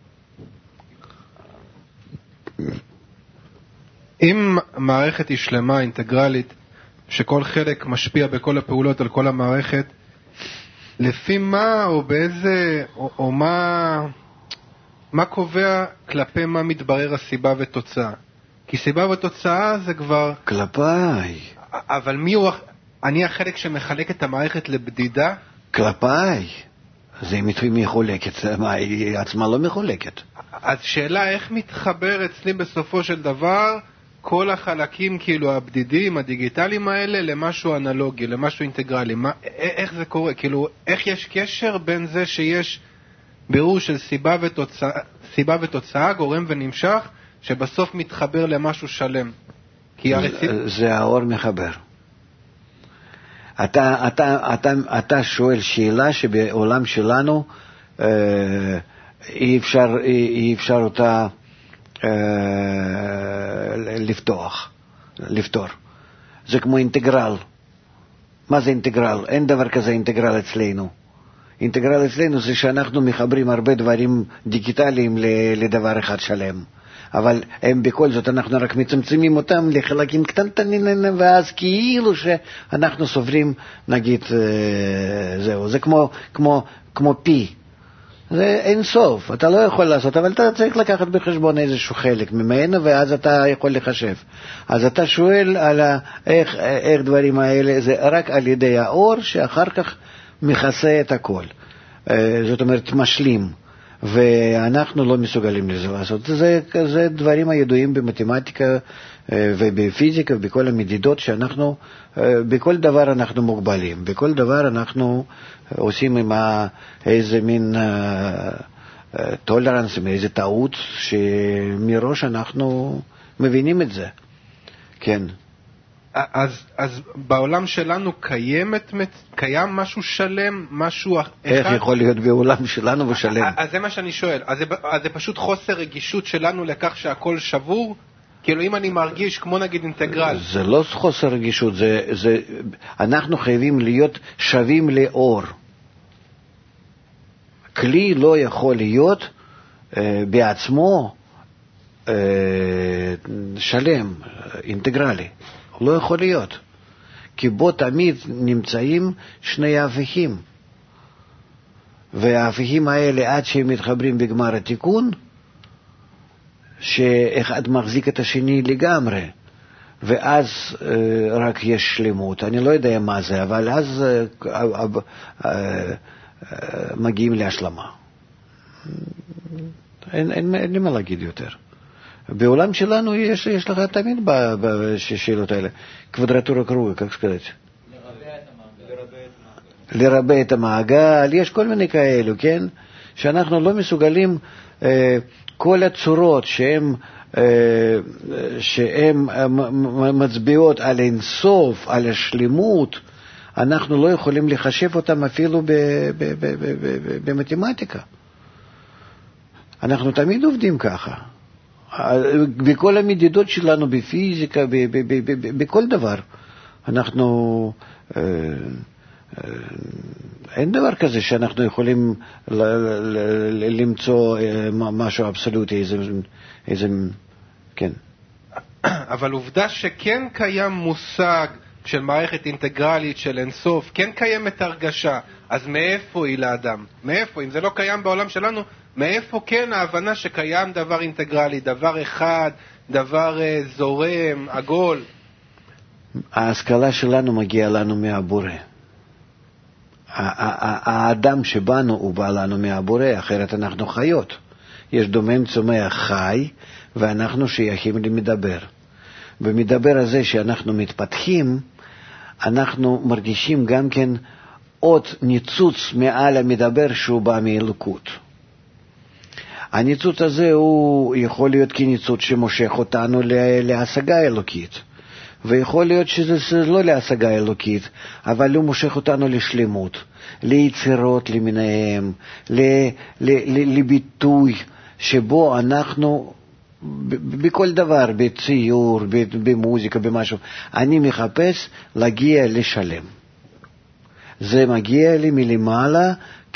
אם מערכת היא שלמה, אינטגרלית, שכל חלק משפיע בכל הפעולות על כל המערכת, לפי מה או באיזה, או מה קובע כלפי מה מתברר הסיבה ותוצאה? כי סיבה ותוצאה זה כבר... כלפיי. אבל מי הוא... אני החלק שמחלק את המערכת לבדידה? כלפיי. זה מי חולקת, היא עצמה לא מחולקת. אז שאלה איך מתחבר אצלי בסופו של דבר כל החלקים כאילו הבדידים, הדיגיטליים האלה למשהו אנלוגי, למשהו אינטגרלי. איך זה קורה? כאילו איך יש קשר בין זה שיש בירור של סיבה ותוצאה, גורם ונמשך, שבסוף מתחבר למשהו שלם? זה האור מחבר. אתה שואל שאלה שבעולם שלנו אי אפשר אותה לפתור. זה כמו אינטגרל. מה זה אינטגרל? אין דבר כזה אינטגרל אצלנו. אינטגרל אצלנו זה שאנחנו מחברים הרבה דברים דיגיטליים לדבר אחד שלם. אבל הם בכל זאת, אנחנו רק מצמצמים אותם לחלקים קטנטנים, ואז כאילו שאנחנו סוברים, נגיד, זהו, זה כמו פי. זה אין סוף, אתה לא יכול לעשות, אבל אתה צריך לקחת בחשבון איזשהו חלק ממנו, ואז אתה יכול לחשב. אז אתה שואל על איך דברים האלה, זה רק על ידי האור, שאחר כך מכסה את הכל. זאת אומרת, משלים. ואנחנו לא מסוגלים לזה לעשות. זה דברים הידועים במתמטיקה ובפיזיקה ובכל המדידות שאנחנו, בכל דבר אנחנו מוגבלים. בכל דבר אנחנו עושים עם איזה מין טולרנס, עם איזה טעות, שמראש אנחנו מבינים את זה. כן. אז בעולם שלנו קיים משהו שלם, משהו אחד? איך יכול להיות בעולם שלנו ושלם? אז זה מה שאני שואל. אז זה פשוט חוסר רגישות שלנו לכך שהכל שבור? כאילו אם אני מרגיש כמו נגיד אינטגרל. זה לא חוסר רגישות, אנחנו חייבים להיות שווים לאור. כלי לא יכול להיות בעצמו שלם, אינטגרלי. לא יכול להיות, כי בו תמיד נמצאים שני ההפכים, וההפכים האלה עד שהם מתחברים בגמר התיקון, שאחד מחזיק את השני לגמרי, ואז רק יש שלמות. אני לא יודע מה זה, אבל אז מגיעים להשלמה. אין לי מה להגיד יותר. בעולם שלנו יש לך תמיד בשאלות האלה. קוודרטורה קרובה, как сказать? לרבע את המעגל. יש כל מיני כאלו, כן? שאנחנו לא מסוגלים, כל הצורות שהן מצביעות על אינסוף, על השלמות, אנחנו לא יכולים לחשב אותם אפילו במתמטיקה. אנחנו תמיד עובדים ככה. בכל המדידות שלנו, בפיזיקה, בכל דבר. אנחנו, אין דבר כזה שאנחנו יכולים למצוא משהו אבסולוטי, איזה, כן. אבל עובדה שכן קיים מושג של מערכת אינטגרלית של אינסוף, כן קיימת הרגשה, אז מאיפה היא לאדם? מאיפה? אם זה לא קיים בעולם שלנו, מאיפה כן ההבנה שקיים דבר אינטגרלי, דבר אחד, דבר זורם, עגול? ההשכלה שלנו מגיעה לנו מהבורא. האדם שבנו הוא בא לנו מהבורא, אחרת אנחנו חיות. יש דומם צומח חי, ואנחנו שייכים למדבר. במדבר הזה שאנחנו מתפתחים, אנחנו מרגישים גם כן עוד ניצוץ מעל המדבר שהוא בא מאלוקות. הניצוץ הזה הוא יכול להיות כניצוץ שמושך אותנו להשגה אלוקית, ויכול להיות שזה לא להשגה אלוקית, אבל הוא מושך אותנו לשלמות, ליצירות למיניהם, לביטוי שבו אנחנו בכל דבר, בציור, במוזיקה, במשהו, אני מחפש להגיע לשלם. זה מגיע לי מלמעלה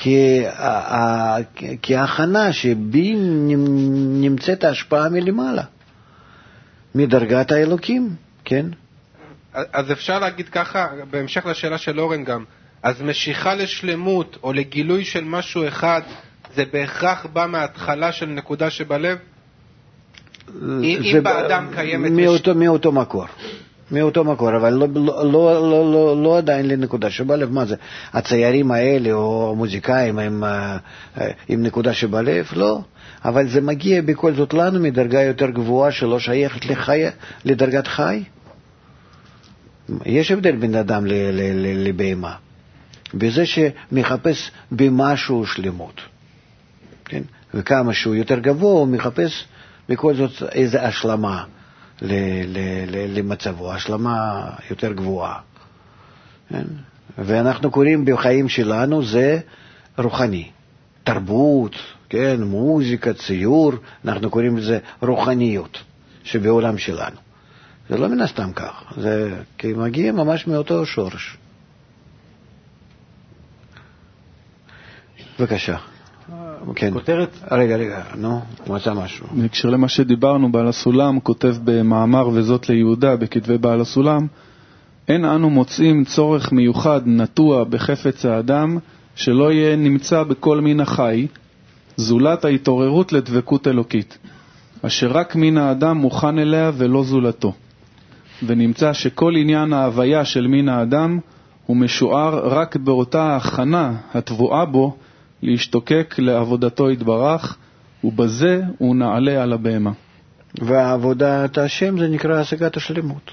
כהכנה שבי נמצאת ההשפעה מלמעלה, מדרגת האלוקים, כן? אז אפשר להגיד ככה, בהמשך לשאלה של אורן גם, אז משיכה לשלמות או לגילוי של משהו אחד, זה בהכרח בא מההתחלה של נקודה שבלב? אם באדם קיימת... מאותו מקור. מאותו מקור, אבל לא עדיין לנקודה שבלב. מה זה? הציירים האלה או המוזיקאים הם עם נקודה שבלב? לא. אבל זה מגיע בכל זאת לנו מדרגה יותר גבוהה שלא שייכת לדרגת חי. יש הבדל בין אדם לבהמה. בזה שמחפש במשהו שלמות. כן? וכמה שהוא יותר גבוה, הוא מחפש בכל זאת איזו השלמה למצבו, השלמה יותר גבוהה. כן? ואנחנו קוראים בחיים שלנו זה רוחני. תרבות, כן? מוזיקה, ציור, אנחנו קוראים לזה רוחניות שבעולם שלנו. זה לא מן הסתם כך, זה כי מגיע ממש מאותו שורש. בבקשה. כן. כותרת... רגע, נו, הוא מצא משהו. בהקשר למה שדיברנו, בעל הסולם כותב במאמר וזאת ליהודה בכתבי בעל הסולם, אין אנו מוצאים צורך מיוחד נטוע בחפץ האדם שלא יהיה נמצא בכל מין החי, זולת ההתעוררות לדבקות אלוקית, אשר רק מין האדם מוכן אליה ולא זולתו. ונמצא שכל עניין ההוויה של מין האדם הוא משוער רק באותה הכנה התבואה בו להשתוקק לעבודתו יתברך, ובזה הוא נעלה על הבהמה. ועבודת השם זה נקרא השגת השלמות.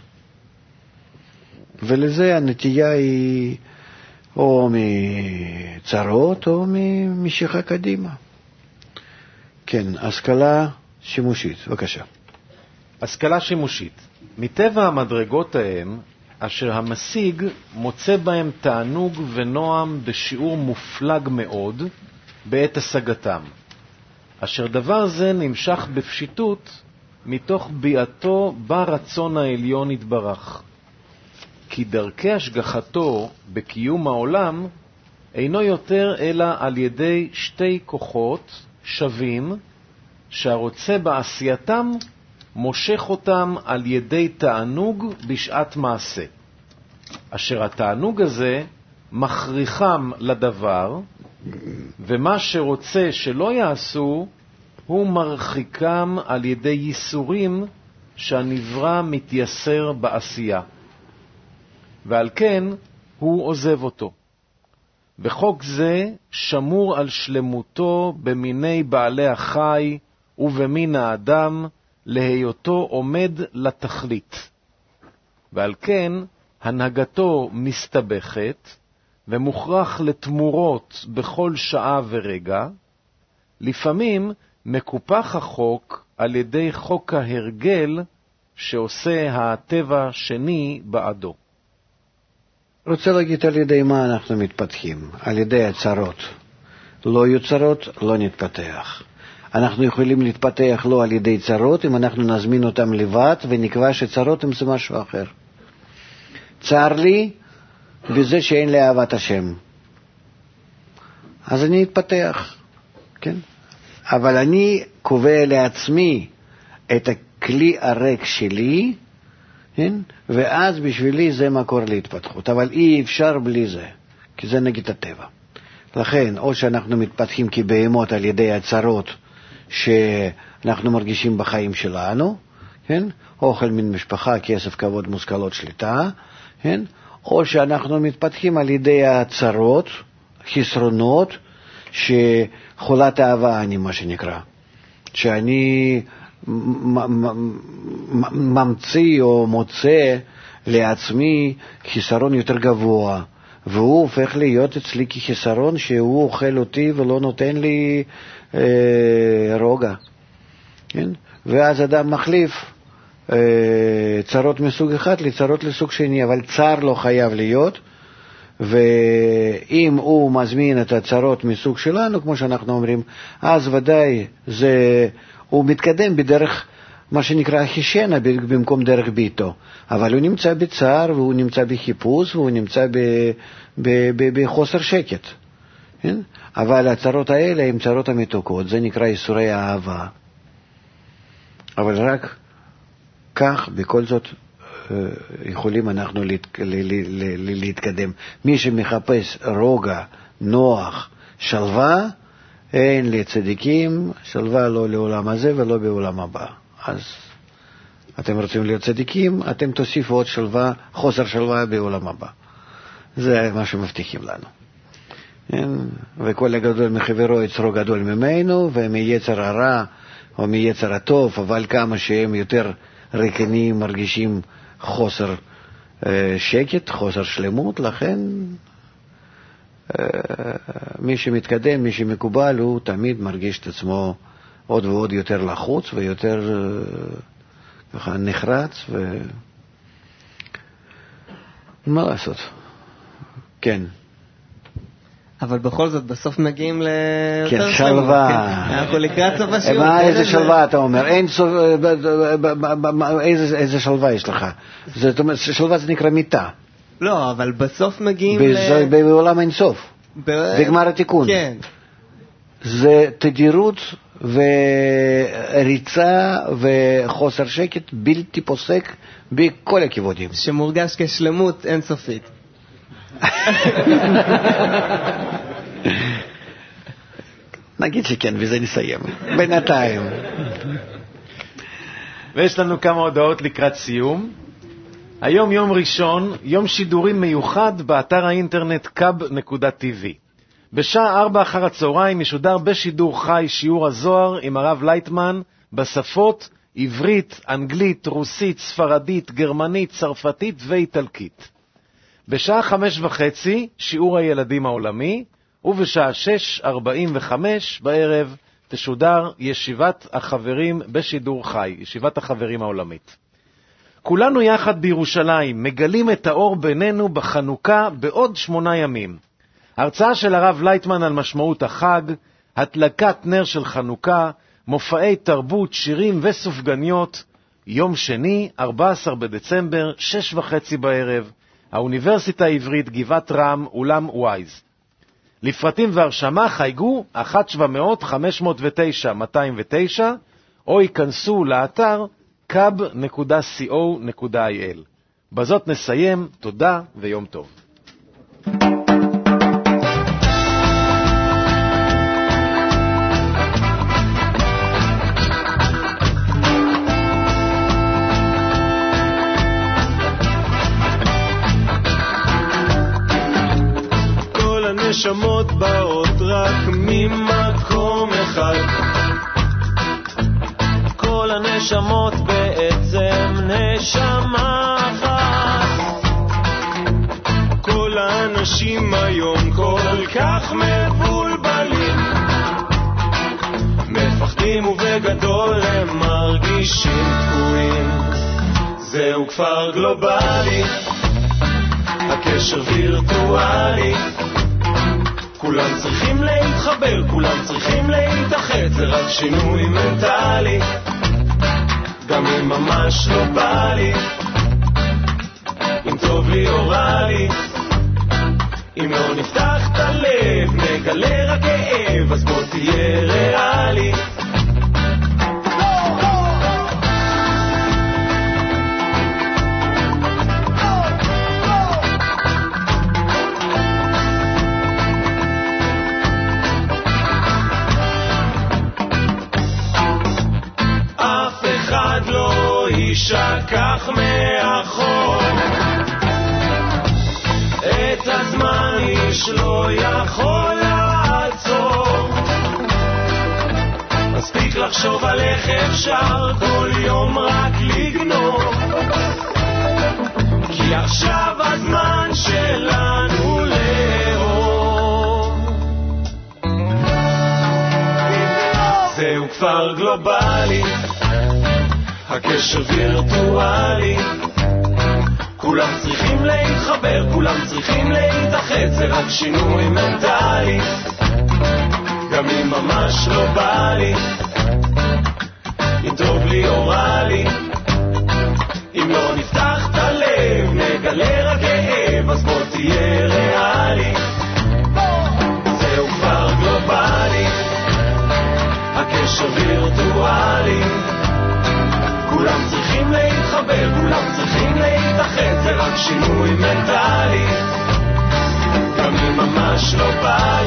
ולזה הנטייה היא או מצרות או ממשיכה קדימה. כן, השכלה שימושית, בבקשה. השכלה שימושית. מטבע המדרגות ההם, אשר המשיג מוצא בהם תענוג ונועם בשיעור מופלג מאוד בעת השגתם, אשר דבר זה נמשך בפשיטות מתוך ביאתו ברצון העליון יתברך. כי דרכי השגחתו בקיום העולם אינו יותר אלא על ידי שתי כוחות שווים שהרוצה בעשייתם מושך אותם על ידי תענוג בשעת מעשה, אשר התענוג הזה מכריחם לדבר, ומה שרוצה שלא יעשו הוא מרחיקם על ידי ייסורים שהנברא מתייסר בעשייה, ועל כן הוא עוזב אותו. בחוק זה שמור על שלמותו במיני בעלי החי ובמין האדם להיותו עומד לתכלית, ועל כן הנהגתו מסתבכת ומוכרח לתמורות בכל שעה ורגע. לפעמים מקופח החוק על ידי חוק ההרגל שעושה הטבע שני בעדו. רוצה להגיד על ידי מה אנחנו מתפתחים? על ידי הצרות. לא יהיו צרות, לא נתפתח. אנחנו יכולים להתפתח לא על ידי צרות, אם אנחנו נזמין אותם לבד ונקבע שצרות הם זה משהו אחר. צר לי בזה שאין לי אהבת השם, אז אני אתפתח, כן? אבל אני קובע לעצמי את הכלי הריק שלי, כן? ואז בשבילי זה מקור להתפתחות, אבל אי אפשר בלי זה, כי זה נגד הטבע. לכן, או שאנחנו מתפתחים כבהמות על ידי הצרות שאנחנו מרגישים בחיים שלנו, כן? אוכל מן משפחה, כסף, כבוד, מושכלות, שליטה, כן? או שאנחנו מתפתחים על ידי הצרות, חסרונות, שחולת אהבה אני מה שנקרא, שאני ממציא או מוצא לעצמי חיסרון יותר גבוה, והוא הופך להיות אצלי כחיסרון שהוא אוכל אותי ולא נותן לי רוגע, כן? ואז אדם מחליף צרות מסוג אחד לצרות לסוג שני, אבל צר לא חייב להיות, ואם הוא מזמין את הצרות מסוג שלנו, כמו שאנחנו אומרים, אז ודאי הוא מתקדם בדרך מה שנקרא חישנה במקום דרך ביתו, אבל הוא נמצא בצער והוא נמצא בחיפוש והוא נמצא בחוסר שקט, כן? אבל הצרות האלה הן צרות המתוקות, זה נקרא איסורי האהבה. אבל רק כך בכל זאת יכולים אנחנו להתקדם. מי שמחפש רוגע, נוח, שלווה, אין לצדיקים שלווה לא לעולם הזה ולא בעולם הבא. אז אתם רוצים להיות צדיקים, אתם תוסיפו עוד שלווה, חוסר שלווה בעולם הבא. זה מה שמבטיחים לנו. וכל הגדול מחברו יצרו גדול ממנו, ומיצר הרע או מיצר הטוב, אבל כמה שהם יותר ריקנים מרגישים חוסר שקט, חוסר שלמות, לכן מי שמתקדם, מי שמקובל, הוא תמיד מרגיש את עצמו עוד ועוד יותר לחוץ ויותר ככה נחרץ מה לעשות? כן. אבל בכל זאת בסוף מגיעים ליותר שלווה. אנחנו לקראת סוף השיעור. איזה שלווה אתה אומר? איזה שלווה יש לך? שלווה זה נקרא מיטה. לא, אבל בסוף מגיעים בעולם אין סוף. בגמר התיקון. כן. זה תדירות וריצה וחוסר שקט בלתי פוסק בכל הכיוונים. שמורגש כשלמות אינסופית. נגיד שכן, וזה נסיים. בינתיים. ויש לנו כמה הודעות לקראת סיום. היום יום ראשון, יום שידורים מיוחד באתר האינטרנט kab.tv. בשעה 4 אחר הצהריים ישודר בשידור חי שיעור הזוהר עם הרב לייטמן בשפות עברית, אנגלית, רוסית, ספרדית, גרמנית, צרפתית ואיטלקית. בשעה 5:30 שיעור הילדים העולמי, ובשעה 6:45 בערב תשודר ישיבת החברים בשידור חי, ישיבת החברים העולמית. כולנו יחד בירושלים מגלים את האור בינינו בחנוכה בעוד 8 ימים. הרצאה של הרב לייטמן על משמעות החג, הדלקת נר של חנוכה, מופעי תרבות, שירים וסופגניות. יום שני, 14 בדצמבר, 6:30 בערב, האוניברסיטה העברית, גבעת רם, אולם וויז. לפרטים והרשמה חייגו 1-700-509-209 או ייכנסו לאתר kab.co.il. בזאת נסיים, תודה ויום טוב. נשמות באות רק ממקום אחד, כל הנשמות בעצם נשמה אחת. כל האנשים היום כל כך מבולבלים, מפחדים ובגדול הם מרגישים תקועים. זהו כפר גלובלי, הקשר וירטואלי, כולם צריכים להתחבר, כולם צריכים להתאחד, זה רק שינוי מנטלי, גם אם ממש לא בא לי, אם טוב לי או רע לי, אם לא נפתח את הלב, נגלה רק כאב, אז בוא תהיה ריאלי. שכח מאחור, את הזמן איש לא יכול לעצור. מספיק לחשוב על איך אפשר כל יום רק לגנוב, כי עכשיו הזמן שלנו לאור. זהו כפר גלובלי, הקשר וירטואלי, כולם צריכים להתחבר, כולם צריכים להתאחד, זה רק שינוי מנטלי, גם אם ממש לא בא לי, אם טוב לי או רע לי, אם לא נפתח את הלב, נגלה רק כאב, אז בוא תהיה ריאלי. זהו כבר גלובלי, הקשר וירטואלי, כולם צריכים להתחבר, כולם צריכים להתאחד, זה רק שינוי מנטלי, גם אם ממש לא בא